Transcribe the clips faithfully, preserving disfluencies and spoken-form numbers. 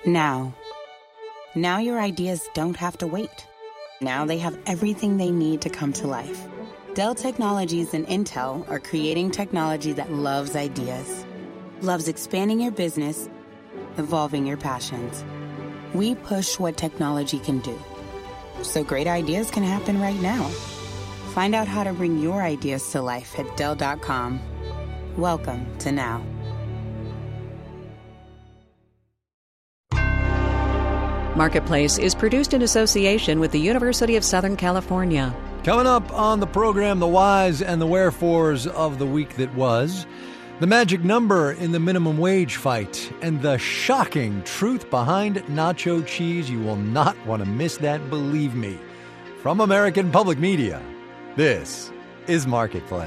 Now. Now your ideas don't have to wait. Now they have everything they need to come to life. Dell Technologies and Intel are creating technology that loves ideas, loves expanding your business, evolving your passions. We push what technology can do, so great ideas can happen right now. Find out how to bring your ideas to life at Dell dot com. Welcome to Now. Marketplace is produced in association with the University of Southern California. Coming up on the program, the whys and the wherefores of the week that was, the magic number in the minimum wage fight, and the shocking truth behind nacho cheese. You will not want to miss that, believe me. From American Public Media, this is Marketplace.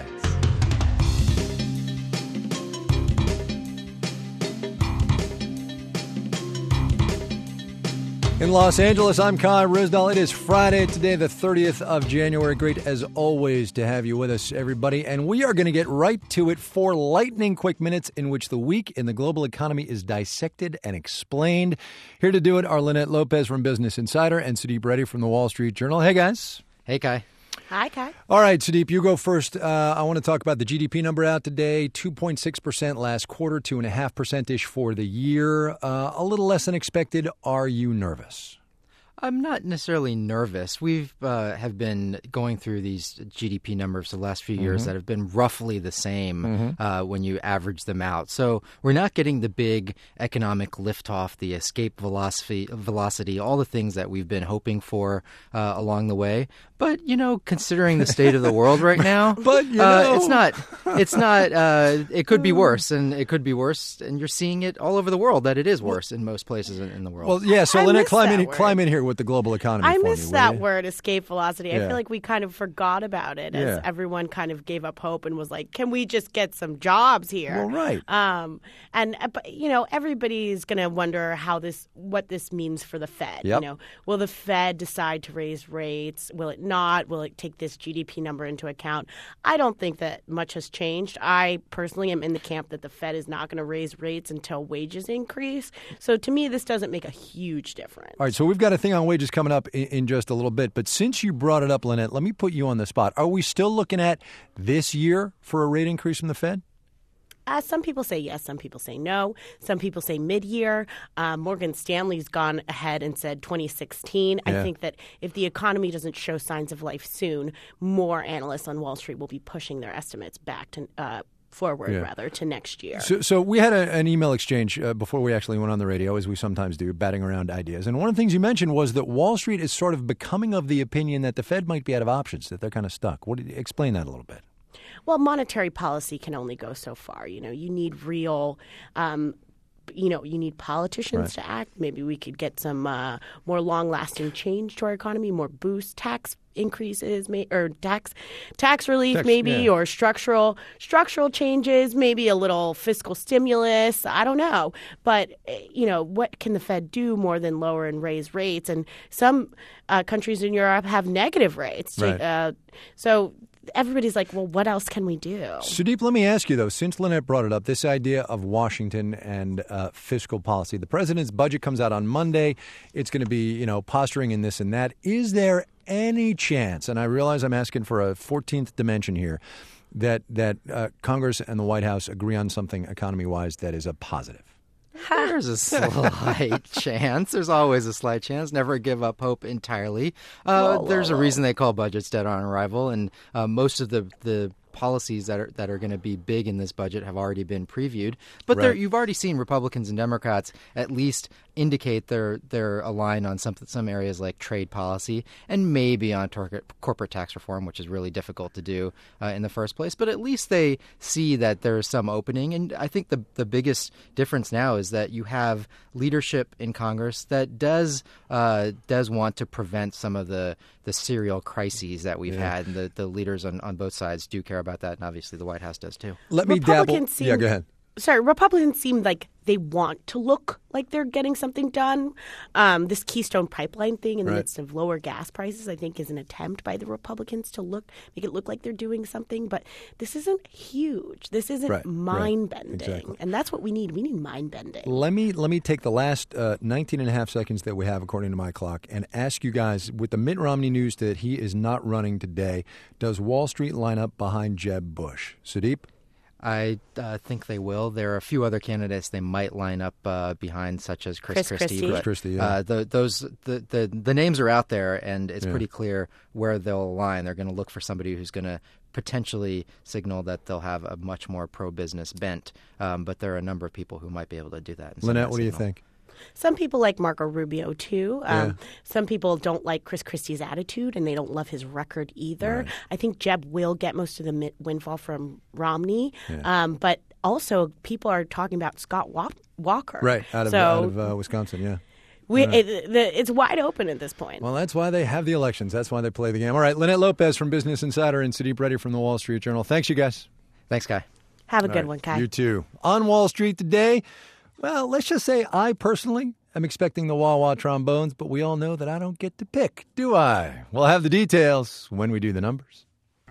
In Los Angeles, I'm Kai Ryssdal. It is Friday today, the thirtieth of January. Great, as always, to have you with us, everybody. And we are going to get right to it. Four lightning quick minutes in which the week in the global economy is dissected and explained. Here to do it are Lynette Lopez from Business Insider and Sudeep Reddy from the Wall Street Journal. Hey, guys. Hey, Kai. Hi, Kai. All right, Sudeep, you go first. Uh, I want to talk about the G D P number out today, two point six percent last quarter, two point five percent-ish for the year. Uh, a little less than expected. Are you nervous? I'm not necessarily nervous. We've uh, have been going through these G D P numbers the last few years mm-hmm. that have been roughly the same mm-hmm. uh, when you average them out. So we're not getting the big economic liftoff, the escape velocity, velocity, all the things that we've been hoping for uh, along the way. But, you know, considering the state of the world right now, but you uh, know. it's not, it's not, uh, it could be worse, and it could be worse, and you're seeing it all over the world that it is worse in most places in, in the world. Well, yeah, so I Lynette, climb in, word. climb in here with the global economy I for miss me, that you? word, escape velocity. Yeah. I feel like we kind of forgot about it as Yeah. everyone kind of gave up hope and was like, can we just get some jobs here? Well, right. Um, and, uh, but, you know, everybody's going to wonder how this, what this means for the Fed. Yep. You know, will the Fed decide to raise rates? Will it not? Will it take this G D P number into account? I don't think that much has changed. I personally am in the camp that the Fed is not going to raise rates until wages increase. So to me, this doesn't make a huge difference. All right, so we've got a thing on wages coming up in, in just a little bit. But since you brought it up, Lynette, let me put you on the spot. Are we still looking at this year for a rate increase from the Fed? Uh, some people say yes, some people say no. Some people say mid-year. Uh, Morgan Stanley's gone ahead and said twenty sixteen. Yeah. I think that if the economy doesn't show signs of life soon, more analysts on Wall Street will be pushing their estimates back to uh, forward, yeah. rather, to next year. So, so we had a, an email exchange uh, before we actually went on the radio, as we sometimes do, batting around ideas. And one of the things you mentioned was that Wall Street is sort of becoming of the opinion that the Fed might be out of options, that they're kind of stuck. What did you explain that a little bit? Well, monetary policy can only go so far. You know, you need real, um, you know, you need politicians Right. to act. Maybe we could get some uh, more long-lasting change to our economy, more boost, tax increases, may, or tax tax relief, Tax, maybe, yeah. or structural structural changes, maybe a little fiscal stimulus. I don't know, but you know, what can the Fed do more than lower and raise rates? And some uh, countries in Europe have negative rates, Right. uh, so. Everybody's like, well, what else can we do? Sudeep, let me ask you, though, since Lynette brought it up, this idea of Washington and uh, fiscal policy. The president's budget comes out on Monday. It's going to be, you know, posturing in this and that. Is there any chance, and I realize I'm asking for a fourteenth dimension here, that, that uh, Congress and the White House agree on something economy-wise that is a positive? There's a slight chance. There's always a slight chance. Never give up hope entirely. Uh, Whoa, there's whoa, a reason they call budgets dead on arrival, and uh, most of the the policies that are that are going to be big in this budget have already been previewed. But Right. you've already seen Republicans and Democrats at least indicate they're they're aligned on some some areas like trade policy and maybe on tor- corporate tax reform, which is really difficult to do uh, in the first place. But at least they see that there's some opening. And I think the the biggest difference now is that you have leadership in Congress that does uh, does want to prevent some of the the serial crises that we've Yeah. had, and the, the leaders on, on both sides do care about that, and obviously the White House does too. Let me dabble. Republicans seem- Yeah, go ahead. sorry, Republicans seem like they want to look like they're getting something done. Um, this Keystone Pipeline thing in the Right. midst of lower gas prices, I think, is an attempt by the Republicans to look make it look like they're doing something. But this isn't huge. This isn't Right, right. mind-bending. Exactly. And that's what we need. We need mind-bending. Let me let me take the last uh, nineteen and a half seconds that we have, according to my clock, and ask you guys, with the Mitt Romney news that he is not running today, does Wall Street line up behind Jeb Bush? Sudeep? I uh, think they will. There are a few other candidates they might line up uh, behind, such as Chris, Chris Christie. Christie. But, Chris Christie, yeah. uh, the, those the, the the names are out there, and it's Yeah. pretty clear where they'll align. They're going to look for somebody who's going to potentially signal that they'll have a much more pro-business bent. Um, but there are a number of people who might be able to do that. and send Lynette, that what do you signal. think? Some people like Marco Rubio, too. Um, Yeah. Some people don't like Chris Christie's attitude, and they don't love his record either. Right. I think Jeb will get most of the mi- windfall from Romney. Um, but also, people are talking about Scott Wa- Walker. Right, out of, so out of uh, Wisconsin, yeah. we, it, the, it's wide open at this point. Well, that's why they have the elections. That's why they play the game. All right, Lynette Lopez from Business Insider and Sudeep Reddy from the Wall Street Journal. Thanks, you guys. Thanks, Kai. Have a All good right, one, Kai. You too. On Wall Street today, well, let's just say I personally am expecting the wah-wah trombones, but we all know that I don't get to pick, do I? We'll have the details when we do the numbers.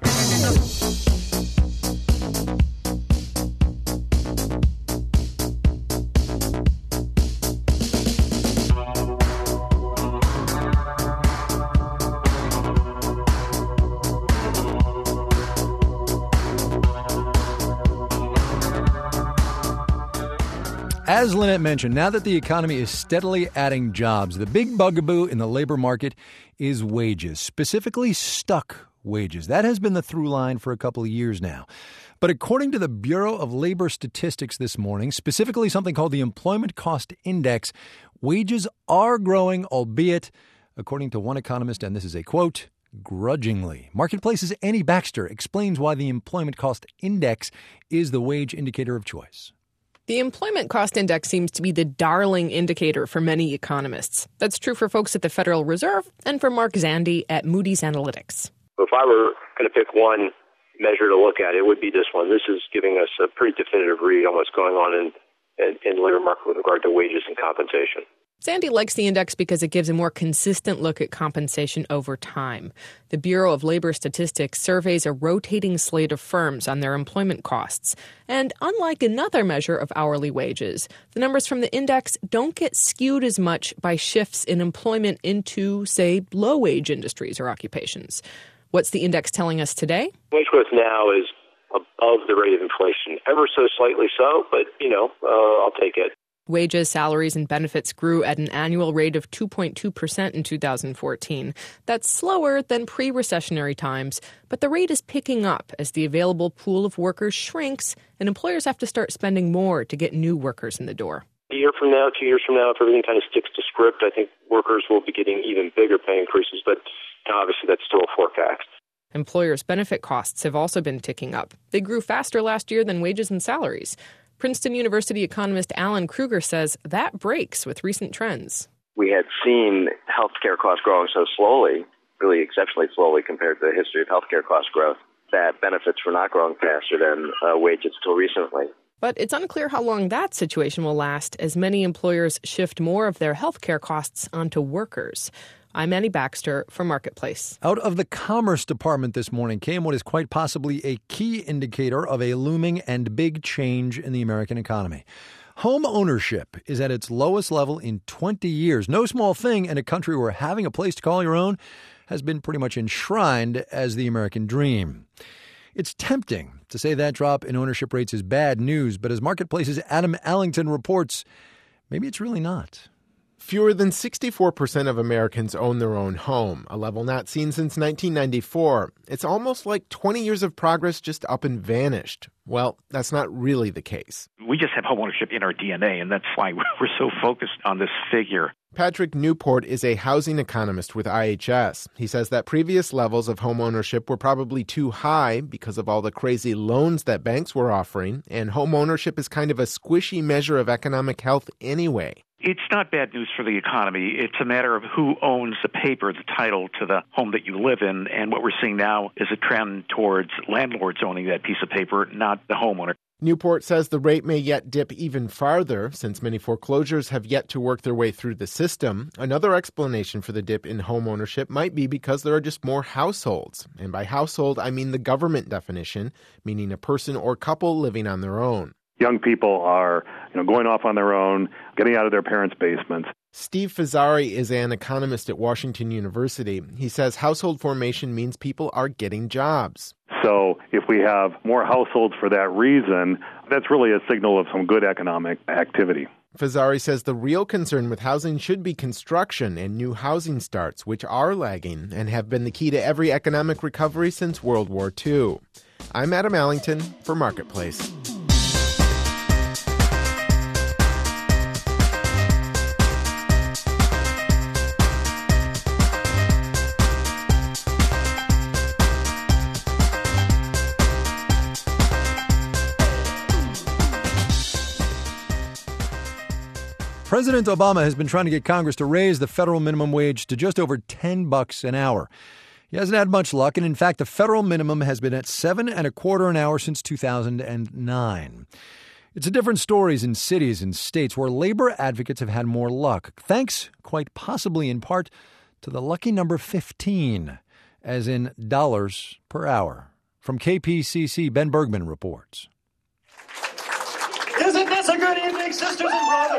As Lynette mentioned, now that the economy is steadily adding jobs, the big bugaboo in the labor market is wages, specifically stuck wages. That has been the through line for a couple of years now. But according to the Bureau of Labor Statistics this morning, specifically something called the Employment Cost Index, wages are growing, albeit, according to one economist, and this is a quote, grudgingly. Marketplace's Annie Baxter explains why the Employment Cost Index is the wage indicator of choice. The Employment Cost Index seems to be the darling indicator for many economists. That's true for folks at the Federal Reserve and for Mark Zandi at Moody's Analytics. If I were going to pick one measure to look at, it would be this one. This is giving us a pretty definitive read on what's going on in, in, in the labor market with regard to wages and compensation. Zandi likes the index because it gives a more consistent look at compensation over time. The Bureau of Labor Statistics surveys a rotating slate of firms on their employment costs. And unlike another measure of hourly wages, the numbers from the index don't get skewed as much by shifts in employment into, say, low-wage industries or occupations. What's the index telling us today? Wage growth now is above the rate of inflation, ever so slightly so, but, you know, uh, I'll take it. Wages, salaries, and benefits grew at an annual rate of two point two percent in two thousand fourteen. That's slower than pre-recessionary times, but the rate is picking up as the available pool of workers shrinks and employers have to start spending more to get new workers in the door. A year from now, two years from now, if everything kind of sticks to script, I think workers will be getting even bigger pay increases, but obviously that's still a forecast. Employers' benefit costs have also been ticking up. They grew faster last year than wages and salaries. Princeton University economist Alan Kruger says that breaks with recent trends. We had seen healthcare costs growing so slowly, really exceptionally slowly compared to the history of healthcare cost growth, that benefits were not growing faster than uh, wages until recently. But it's unclear how long that situation will last as many employers shift more of their healthcare costs onto workers. I'm Annie Baxter for Marketplace. Out of the Commerce Department this morning came what is quite possibly a key indicator of a looming and big change in the American economy. Home ownership is at its lowest level in twenty years. No small thing in a country where having a place to call your own has been pretty much enshrined as the American dream. It's tempting to say that drop in ownership rates is bad news, but as Marketplace's Adam Allington reports, maybe it's really not. Fewer than sixty-four percent of Americans own their own home, a level not seen since nineteen ninety-four. It's almost like twenty years of progress just up and vanished. Well, that's not really the case. We just have homeownership in our D N A, and that's why we're so focused on this figure. Patrick Newport is a housing economist with I H S. He says that previous levels of homeownership were probably too high because of all the crazy loans that banks were offering, and homeownership is kind of a squishy measure of economic health anyway. It's not bad news for the economy. It's a matter of who owns the paper, the title to the home that you live in. And what we're seeing now is a trend towards landlords owning that piece of paper, not the homeowner. Newport says the rate may yet dip even farther since many foreclosures have yet to work their way through the system. Another explanation for the dip in home ownership might be because there are just more households. And by household, I mean the government definition, meaning a person or couple living on their own. Young people are, you know, going off on their own, getting out of their parents' basements. Steve Fazzari is an economist at Washington University. He says household formation means people are getting jobs. So if we have more households for that reason, that's really a signal of some good economic activity. Fazzari says the real concern with housing should be construction and new housing starts, which are lagging and have been the key to every economic recovery since World War Two. I'm Adam Allington for Marketplace. President Obama has been trying to get Congress to raise the federal minimum wage to just over ten bucks an hour. He hasn't had much luck, and in fact, the federal minimum has been at seven and a quarter an hour since two thousand nine. It's a different stories in cities and states where labor advocates have had more luck, thanks, quite possibly in part, to the lucky number fifteen, as in dollars per hour. From K P C C, Ben Bergman reports. Isn't this a good evening, sisters and brothers?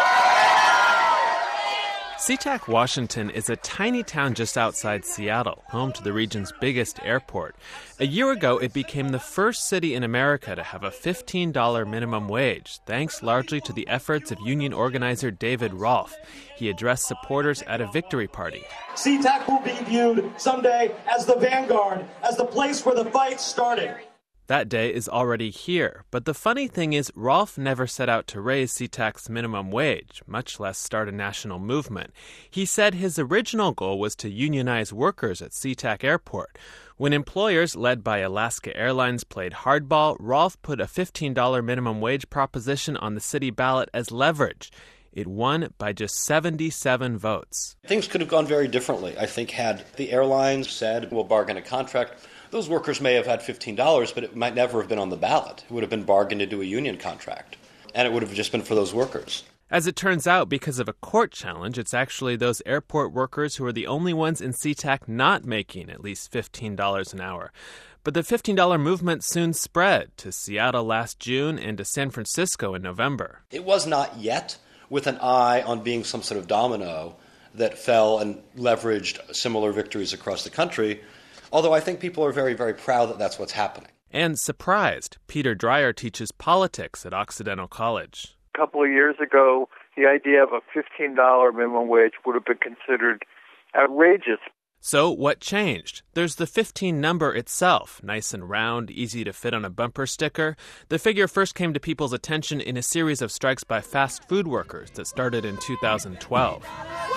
SeaTac, Washington is a tiny town just outside Seattle, home to the region's biggest airport. A year ago, it became the first city in America to have a fifteen dollars minimum wage, thanks largely to the efforts of union organizer David Rolfe. He addressed supporters at a victory party. SeaTac will be viewed someday as the vanguard, as the place where the fight started. That day is already here, but the funny thing is Rolfe never set out to raise SeaTac's minimum wage, much less start a national movement. He said his original goal was to unionize workers at SeaTac Airport. When employers, led by Alaska Airlines, played hardball, Rolfe put a fifteen dollars minimum wage proposition on the city ballot as leverage. It won by just seventy-seven votes. Things could have gone very differently. I think had the airlines said, we'll bargain a contract, those workers may have had fifteen dollars, but it might never have been on the ballot. It would have been bargained into a union contract, and it would have just been for those workers. As it turns out, because of a court challenge, it's actually those airport workers who are the only ones in SeaTac not making at least fifteen dollars an hour. But the fifteen dollars movement soon spread to Seattle last June and to San Francisco in November. It was not yet with an eye on being some sort of domino that fell and leveraged similar victories across the country. Although I think people are very, very proud that that's what's happening. And surprised. Peter Dreyer teaches politics at Occidental College. A couple of years ago, the idea of a fifteen dollars minimum wage would have been considered outrageous. So what changed? There's the fifteen number itself, nice and round, easy to fit on a bumper sticker. The figure first came to people's attention in a series of strikes by fast food workers that started in two thousand twelve.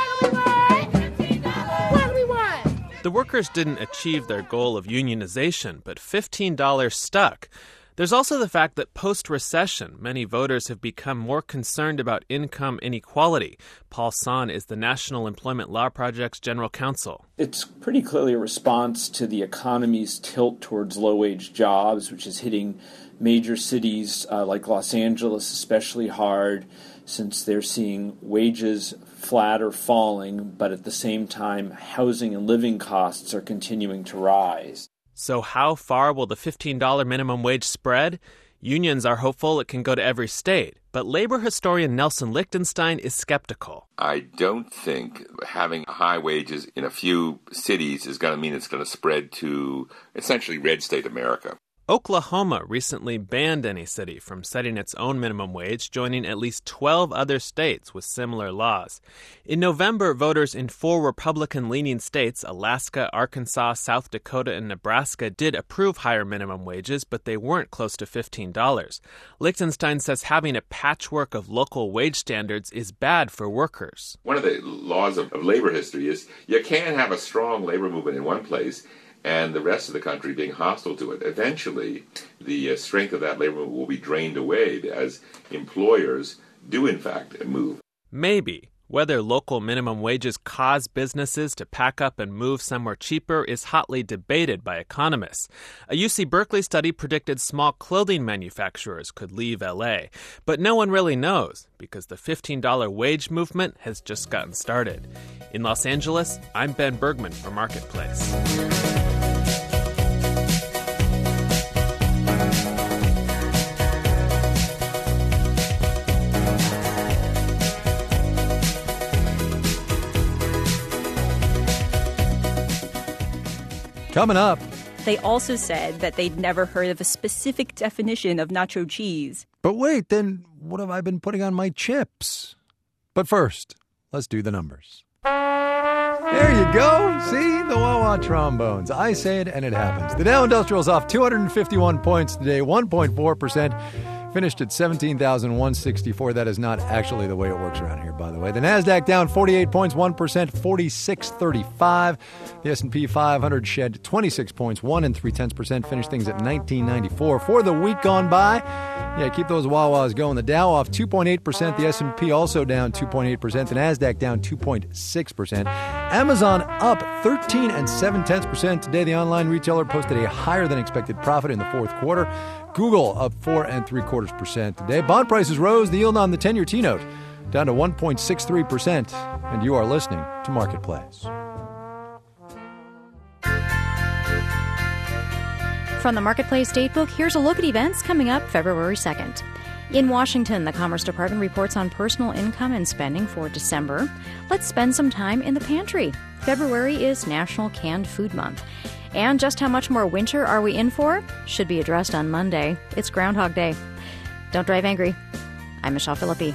The workers didn't achieve their goal of unionization, but fifteen dollars stuck. There's also the fact that post-recession, many voters have become more concerned about income inequality. Paul Son is the National Employment Law Project's general counsel. It's pretty clearly a response to the economy's tilt towards low-wage jobs, which is hitting major cities uh, like Los Angeles especially hard, since they're seeing wages flat or falling, but at the same time, housing and living costs are continuing to rise. So how far will the fifteen dollars minimum wage spread? Unions are hopeful it can go to every state, but labor historian Nelson Lichtenstein is skeptical. I don't think having high wages in a few cities is going to mean it's going to spread to essentially red state America. Oklahoma recently banned any city from setting its own minimum wage, joining at least twelve other states with similar laws. In November, voters in four Republican-leaning states, Alaska, Arkansas, South Dakota, and Nebraska, did approve higher minimum wages, but they weren't close to fifteen dollars. Lichtenstein says having a patchwork of local wage standards is bad for workers. One of the laws of, of labor history is you can't have a strong labor movement in one place and the rest of the country being hostile to it. Eventually, the uh, strength of that labor movement will be drained away as employers do, in fact, move. Maybe. Whether local minimum wages cause businesses to pack up and move somewhere cheaper is hotly debated by economists. A U C Berkeley study predicted small clothing manufacturers could leave L A, but no one really knows because the fifteen dollar wage movement has just gotten started. In Los Angeles, I'm Ben Bergman for Marketplace. Coming up. They also said that they'd never heard of a specific definition of nacho cheese. But wait, then what have I been putting on my chips? But first, let's do the numbers. There you go. See? The Wawa trombones. I say it and it happens. The Dow Industrial's off two hundred fifty-one points today, one point four percent. Finished at seventeen thousand one hundred sixty-four. That is not actually the way it works around here, by the way. The NASDAQ down forty-eight points, one percent, forty-six thirty-five. The S and P five hundred shed twenty-six points, one and three-tenths percent. Finished things at nineteen ninety-four. For the week gone by, yeah, keep those Wawas going. The Dow off two point eight percent. The S and P also down two point eight percent. The NASDAQ down two point six percent. Amazon up thirteen and seven-tenths percent. Today, the online retailer posted a higher than expected profit in the fourth quarter. Google up four and three quarters percent today. Bond prices rose. The yield on the ten-year T-note down to one point six three percent. And you are listening to Marketplace. From the Marketplace Datebook, here's a look at events coming up February second. In Washington, the Commerce Department reports on personal income and spending for December. Let's spend some time in the pantry. February is National Canned Food Month. And just how much more winter are we in for? Should be addressed on Monday. It's Groundhog Day. Don't drive angry. I'm Michelle Philippi.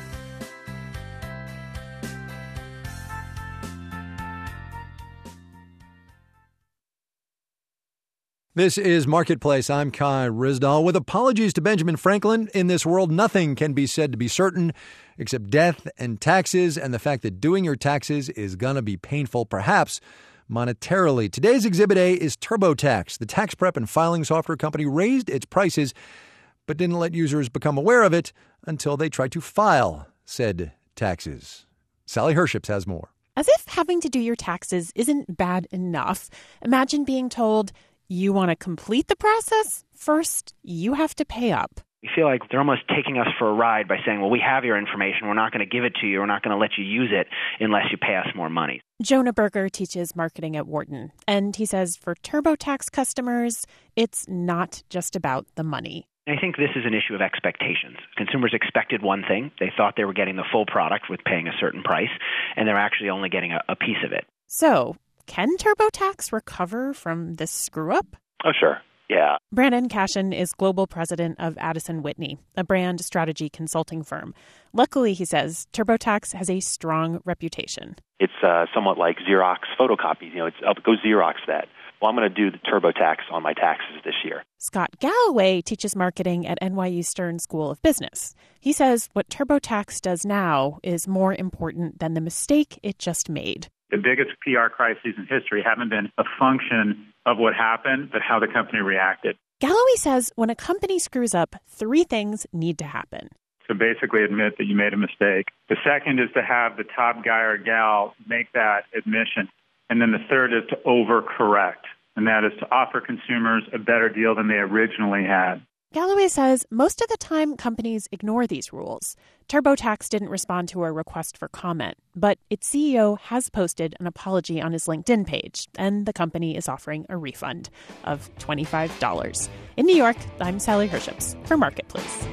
This is Marketplace. I'm Kai Ryssdal. With apologies to Benjamin Franklin, in this world nothing can be said to be certain except death and taxes and the fact that doing your taxes is going to be painful, perhaps monetarily. Today's Exhibit A is TurboTax. The tax prep and filing software company raised its prices but didn't let users become aware of it until they tried to file said taxes. Sally Herships has more. As if having to do your taxes isn't bad enough, imagine being told, you want to complete the process? First, you have to pay up. We feel like they're almost taking us for a ride by saying, well, we have your information. We're not going to give it to you. We're not going to let you use it unless you pay us more money. Jonah Berger teaches marketing at Wharton, and he says for TurboTax customers, it's not just about the money. I think this is an issue of expectations. Consumers expected one thing. They thought they were getting the full product with paying a certain price, and they're actually only getting a, a piece of it. So, can TurboTax recover from this screw-up? Oh, sure. Yeah. Brandon Cashin is global president of Addison Whitney, a brand strategy consulting firm. Luckily, he says, TurboTax has a strong reputation. It's uh, somewhat like Xerox photocopies. You know, it's oh, go Xerox that. Well, I'm going to do the TurboTax on my taxes this year. Scott Galloway teaches marketing at N Y U Stern School of Business. He says what TurboTax does now is more important than the mistake it just made. The biggest P R crises in history haven't been a function of what happened, but how the company reacted. Galloway says when a company screws up, three things need to happen. So basically admit that you made a mistake. The second is to have the top guy or gal make that admission. And then the third is to overcorrect, and that is to offer consumers a better deal than they originally had. Galloway says most of the time companies ignore these rules. TurboTax didn't respond to a request for comment, but its C E O has posted an apology on his LinkedIn page, and the company is offering a refund of twenty-five dollars. In New York, I'm Sally Herships for Marketplace.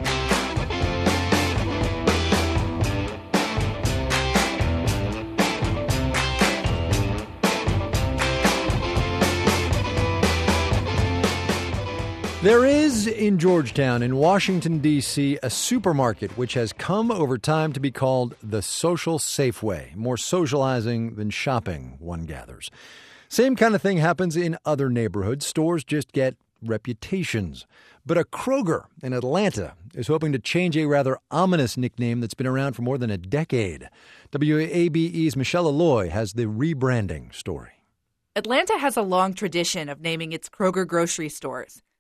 There is in Georgetown, in Washington, D C, a supermarket which has come over time to be called the Social Safeway. More socializing than shopping, one gathers. Same kind of thing happens in other neighborhoods. Stores just get reputations. But a Kroger in Atlanta is hoping to change a rather ominous nickname that's been around for more than a decade. W A B E's Michelle Alloy has the rebranding story. Atlanta has a long tradition of naming its Kroger grocery stores.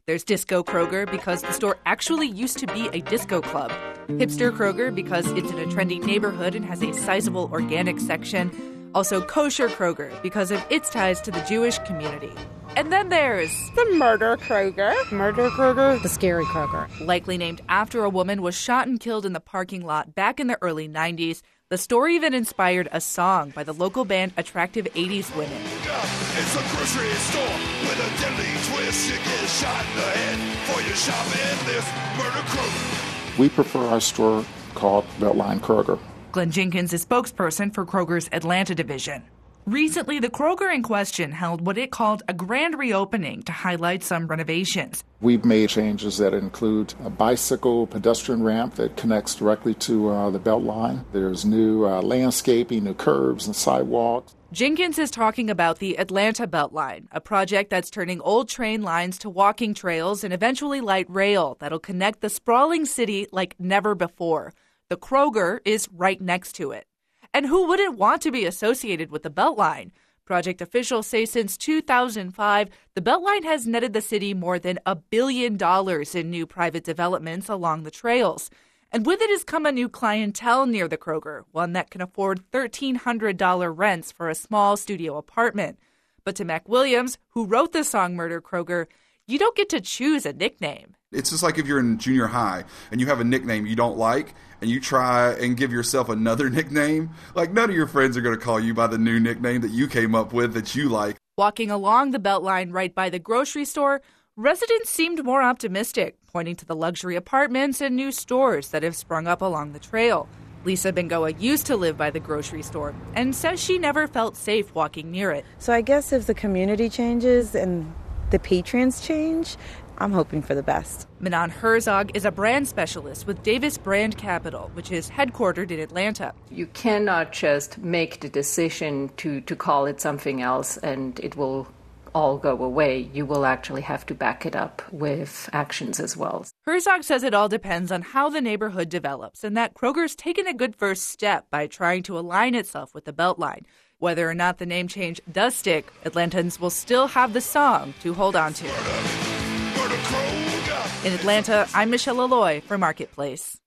There's Disco Kroger because the store actually used to be a disco club. Hipster Kroger because it's in a trendy neighborhood and has a sizable organic section. Also Kosher Kroger because of its ties to the Jewish community. And then there's the Murder Kroger. Murder Kroger? The Scary Kroger. Likely named after a woman was shot and killed in the parking lot back in the early nineties. The store even inspired a song by the local band Attractive eighties Women. It's a grocery store with a deadly twist. You get shot in the head for your shopping. This Murder Kroger. We prefer our store called Beltline Kroger. Glenn Jenkins is spokesperson for Kroger's Atlanta division. Recently, the Kroger in question held what it called a grand reopening to highlight some renovations. We've made changes that include a bicycle pedestrian ramp that connects directly to uh, the Beltline. There's new uh, landscaping, new curbs and sidewalks. Jenkins is talking about the Atlanta Beltline, a project that's turning old train lines to walking trails and eventually light rail that'll connect the sprawling city like never before. The Kroger is right next to it. And who wouldn't want to be associated with the Beltline? Project officials say since two thousand five, the Beltline has netted the city more than a billion dollars in new private developments along the trails. And with it has come a new clientele near the Kroger, one that can afford thirteen hundred dollars rents for a small studio apartment. But to Mac Williams, who wrote the song Murder Kroger, you don't get to choose a nickname. It's just like if you're in junior high and you have a nickname you don't like and you try and give yourself another nickname, like none of your friends are going to call you by the new nickname that you came up with that you like. Walking along the Beltline right by the grocery store, residents seemed more optimistic, pointing to the luxury apartments and new stores that have sprung up along the trail. Lisa Bengoa used to live by the grocery store and says she never felt safe walking near it. So I guess if the community changes and the patrons change, I'm hoping for the best. Manon Herzog is a brand specialist with Davis Brand Capital, which is headquartered in Atlanta. You cannot just make the decision to, to call it something else and it will all go away. You will actually have to back it up with actions as well. Herzog says it all depends on how the neighborhood develops and that Kroger's taken a good first step by trying to align itself with the Beltline. Whether or not the name change does stick, Atlantans will still have the song to hold on to. In Atlanta, I'm Michelle Alloy for Marketplace.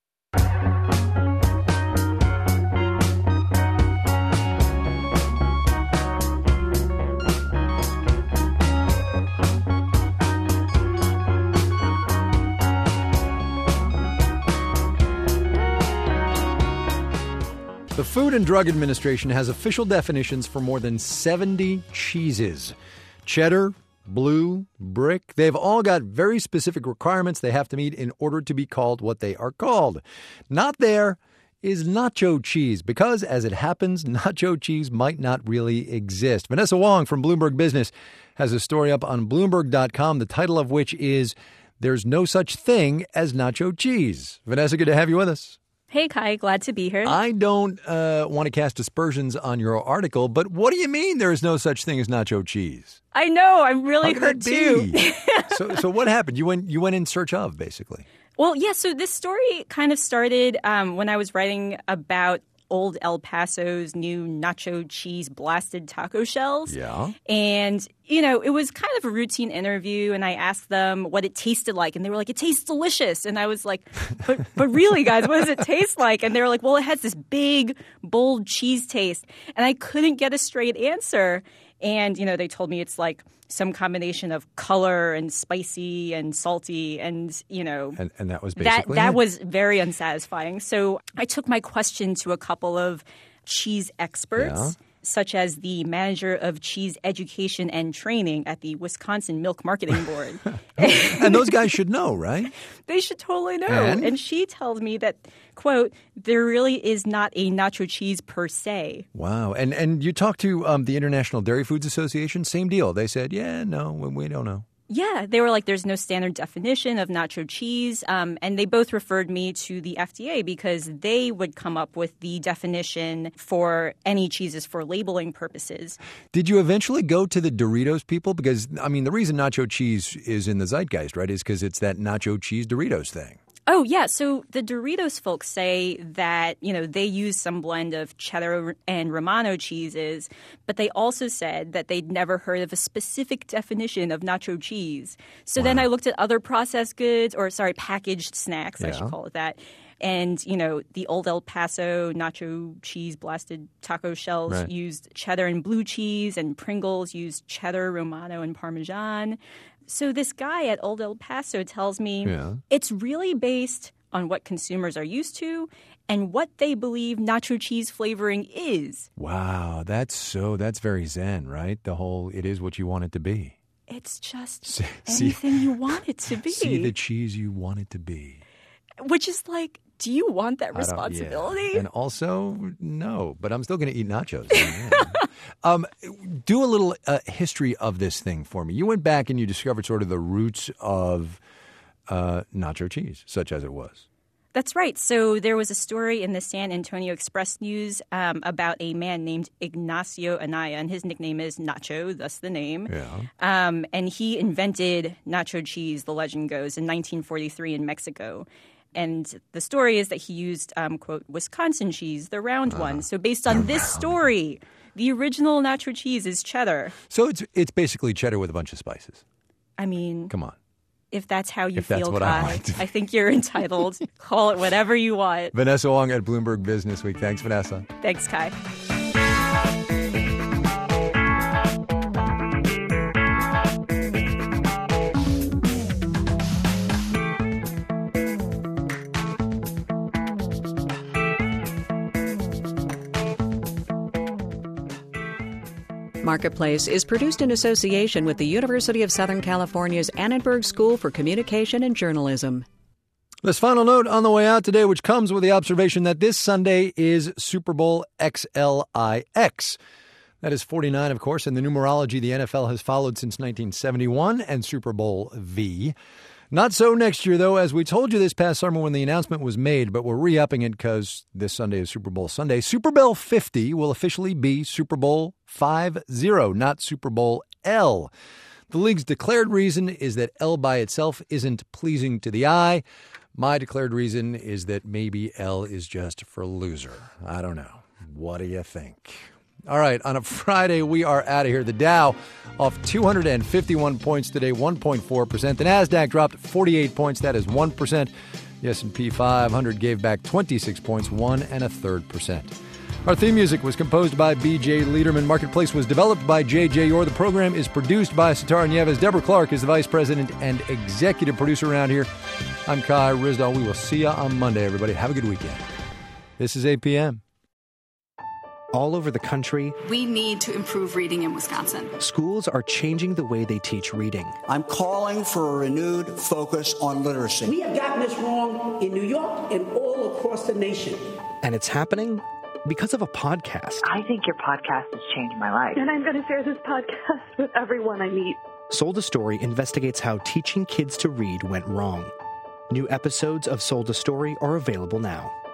The Food and Drug Administration has official definitions for more than seventy cheeses. Cheddar, Blue, Brick, they've all got very specific requirements they have to meet in order to be called what they are called. Not there is nacho cheese, because as it happens, nacho cheese might not really exist. Vanessa Wong from Bloomberg Business has a story up on Bloomberg dot com, the title of which is There's No Such Thing as Nacho Cheese. Vanessa, good to have you with us. Hey, Kai, glad to be here. I don't uh, want to cast aspersions on your article, but what do you mean there is no such thing as nacho cheese? I know. I'm really How hurt, could that be? too. so, so what happened? You went, you went in search of, basically. Well, yeah, so this story kind of started um, when I was writing about Old El Paso's new nacho cheese blasted taco shells. Yeah. And, you know, it was kind of a routine interview, and I asked them what it tasted like, and they were like, it tastes delicious. And I was like, but but really, guys, what does it taste like? And they were like, well, it has this big, bold cheese taste. And I couldn't get a straight answer. And, you know, they told me it's like some combination of color and spicy and salty and, you know. And, and that was that, basically That it. was very unsatisfying. So I took my question to a couple of cheese experts, Yeah. such as the manager of cheese education and training at the Wisconsin Milk Marketing Board. And those guys should know, right? They should totally know. And? and she tells me that, quote, there really is not a nacho cheese per se. Wow. And and you talked to um, the International Dairy Foods Association, same deal. They said, yeah, no, we, we don't know. Yeah, they were like, there's no standard definition of nacho cheese. Um, and they both referred me to the F D A because they would come up with the definition for any cheeses for labeling purposes. Did you eventually go to the Doritos people? Because, I mean, the reason nacho cheese is in the zeitgeist, right, is because it's that nacho cheese Doritos thing. Oh, yeah. So the Doritos folks say that, you know, they use some blend of cheddar and Romano cheeses, but they also said that they'd never heard of a specific definition of nacho cheese. So wow. then I looked at other processed goods, or sorry, packaged snacks, yeah. I should call it that. And, you know, the old El Paso nacho cheese blasted taco shells right. used cheddar and blue cheese, and Pringles used cheddar, Romano, and Parmesan. So this guy at Old El Paso tells me yeah. it's really based on what consumers are used to and what they believe nacho cheese flavoring is. Wow, that's so, that's very zen, right? The whole, it is what you want it to be. It's just see, anything see, you want it to be. See the cheese you want it to be. Which is like, do you want that responsibility? Yeah. And also, no, but I'm still going to eat nachos. um, do a little uh, history of this thing for me. You went back and you discovered sort of the roots of uh, nacho cheese, such as it was. That's right. So there was a story in the San Antonio Express News um, about a man named Ignacio Anaya, and his nickname is Nacho, thus the name. Yeah. Um, and he invented nacho cheese, the legend goes, in nineteen forty-three in Mexico. And the story is that he used, um, quote, Wisconsin cheese, the round uh, one. So based on this story, the original nacho cheese is cheddar. So it's it's basically cheddar with a bunch of spices. I mean, come on. If that's how you if feel, that's what Kai, I, want I think you're entitled. Call it whatever you want. Vanessa Wong at Bloomberg Business Week. Thanks, Vanessa. Thanks, Kai. Marketplace is produced in association with the University of Southern California's Annenberg School for Communication and Journalism. This final note on the way out today, which comes with the observation that this Sunday is Super Bowl X L I X. That is forty-nine, of course, and the numerology the N F L has followed since nineteen seventy-one, and Super Bowl V. Not so next year, though, as we told you this past summer when the announcement was made, but we're re-upping it because this Sunday is Super Bowl Sunday. Super Bowl fifty will officially be Super Bowl five zero, not Super Bowl L. The league's declared reason is that L by itself isn't pleasing to the eye. My declared reason is that maybe L is just for loser. I don't know. What do you think? All right, on a Friday, we are out of here. The Dow off two hundred fifty-one points today, one point four percent. The Nasdaq dropped forty-eight points. That is one percent. The S and P five hundred gave back twenty-six points, one and a third percent. Our theme music was composed by B J Liederman. Marketplace was developed by J J Orr. The program is produced by Satara Nieves. Deborah Clark is the vice president and executive producer around here. I'm Kai Ryssdal. We will see you on Monday, everybody. Have a good weekend. This is eight p.m. All over the country, we need to improve reading in Wisconsin. Schools are changing the way they teach reading. I'm calling for a renewed focus on literacy. We have gotten this wrong in New York and all across the nation. And it's happening because of a podcast. I think your podcast has changed my life. And I'm going to share this podcast with everyone I meet. Sold a Story investigates how teaching kids to read went wrong. New episodes of Sold a Story are available now.